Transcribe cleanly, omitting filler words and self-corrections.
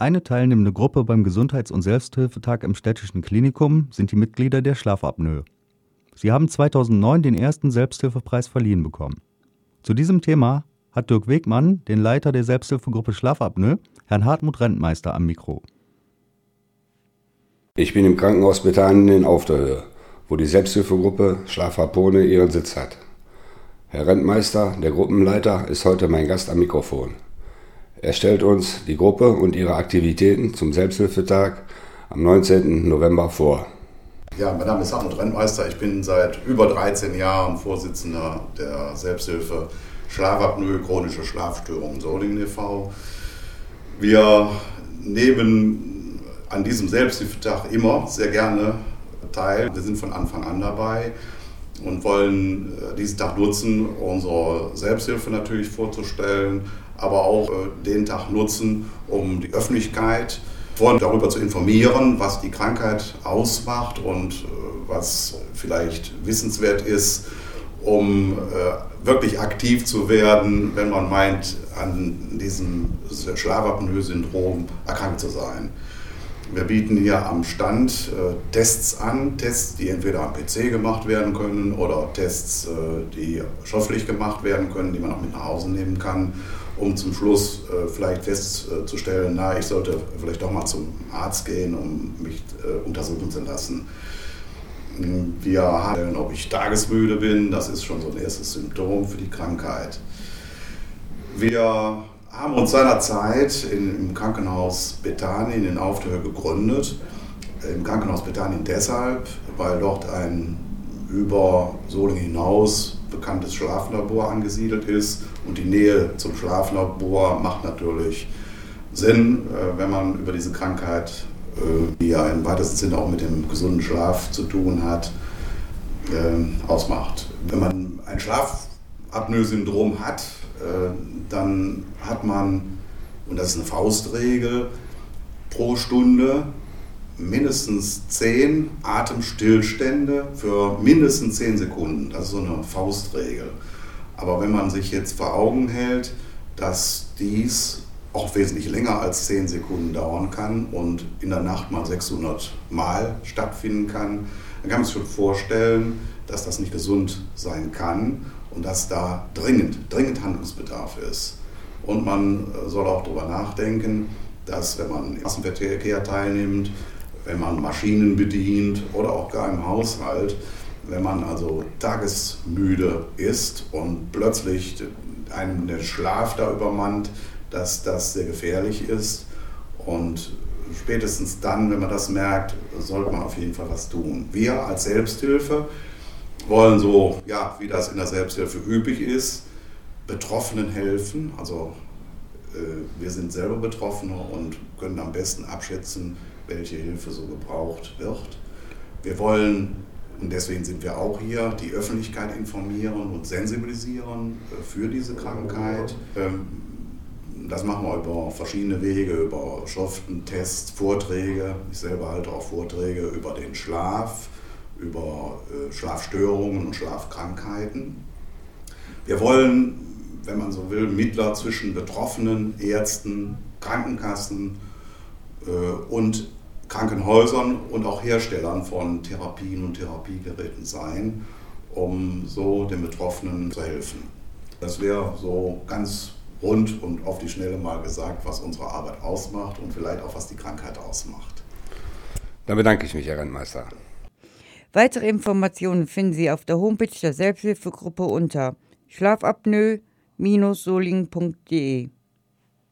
Eine teilnehmende Gruppe beim Gesundheits- und Selbsthilfetag im Städtischen Klinikum sind die Mitglieder der Schlafapnoe. Sie haben 2009 den ersten Selbsthilfepreis verliehen bekommen. Zu diesem Thema hat Dirk Wegmann, den Leiter der Selbsthilfegruppe Schlafapnoe, Herrn Hartmut Rentmeister am Mikro. Ich bin im Krankenhaus Bethanien in Aufderhöhe, wo die Selbsthilfegruppe Schlafapnoe ihren Sitz hat. Herr Rentmeister, der Gruppenleiter, ist heute mein Gast am Mikrofon. Er stellt uns die Gruppe und ihre Aktivitäten zum Selbsthilfetag am 19. November vor. Ja, mein Name ist Hartmut Rentmeister. Ich bin seit über 13 Jahren Vorsitzender der Selbsthilfe Schlafapnoe, chronische Schlafstörungen Solingen e.V. Wir nehmen an diesem Selbsthilfetag immer sehr gerne teil. Wir sind von Anfang an dabei und wollen diesen Tag nutzen, unsere Selbsthilfe natürlich vorzustellen, aber auch den Tag nutzen, um die Öffentlichkeit darüber zu informieren, was die Krankheit ausmacht und was vielleicht wissenswert ist, um wirklich aktiv zu werden, wenn man meint, an diesem Schlafapnoe-Syndrom erkrankt zu sein. Wir bieten hier am Stand Tests an, Tests, die entweder am PC gemacht werden können oder Tests, die schriftlich gemacht werden können, die man auch mit nach Hause nehmen kann, um zum Schluss vielleicht festzustellen, ich sollte vielleicht doch mal zum Arzt gehen, um mich untersuchen zu lassen. Wir haben, ob ich tagesmüde bin, das ist schon so ein erstes Symptom für die Krankheit. Wir haben uns seinerzeit im Krankenhaus Bethanien in Aufderhöhe gegründet. Im Krankenhaus Bethanien deshalb, weil dort ein über Solingen hinaus bekanntes Schlaflabor angesiedelt ist. Und die Nähe zum Schlaflabor macht natürlich Sinn, wenn man über diese Krankheit, die ja im weitesten Sinne auch mit dem gesunden Schlaf zu tun hat, ausmacht. Wenn man ein Schlafapnoe-Syndrom hat, dann hat man, und das ist eine Faustregel, pro Stunde mindestens 10 Atemstillstände für mindestens 10 Sekunden. Das ist so eine Faustregel. Aber wenn man sich jetzt vor Augen hält, dass dies auch wesentlich länger als 10 Sekunden dauern kann und in der Nacht mal 600 Mal stattfinden kann, dann kann man sich schon vorstellen, dass das nicht gesund sein kann und dass da dringend Handlungsbedarf ist. Und man soll auch darüber nachdenken, dass wenn man im Massenverkehr teilnimmt, wenn man Maschinen bedient oder auch gar im Haushalt, wenn man also tagesmüde ist und plötzlich einem der Schlaf da übermannt, dass das sehr gefährlich ist. Und spätestens dann, wenn man das merkt, sollte man auf jeden Fall was tun. Wir als Selbsthilfe wollen so, wie das in der Selbsthilfe üblich ist, Betroffenen helfen. Also wir sind selber Betroffene und können am besten abschätzen, welche Hilfe so gebraucht wird. Wir wollen, und deswegen sind wir auch hier, die Öffentlichkeit informieren und sensibilisieren für diese Krankheit. Das machen wir über verschiedene Wege, über Schriften, Tests, Vorträge. Ich selber halte auch Vorträge über den Schlaf, über Schlafstörungen und Schlafkrankheiten. Wir wollen, wenn man so will, Mittler zwischen Betroffenen, Ärzten, Krankenkassen und Krankenhäusern und auch Herstellern von Therapien und Therapiegeräten sein, um so den Betroffenen zu helfen. Das wäre so ganz rund und auf die Schnelle mal gesagt, was unsere Arbeit ausmacht und vielleicht auch, was die Krankheit ausmacht. Dann bedanke ich mich, Herr Rentmeister. Weitere Informationen finden Sie auf der Homepage der Selbsthilfegruppe unter schlafapnoe-solingen.de.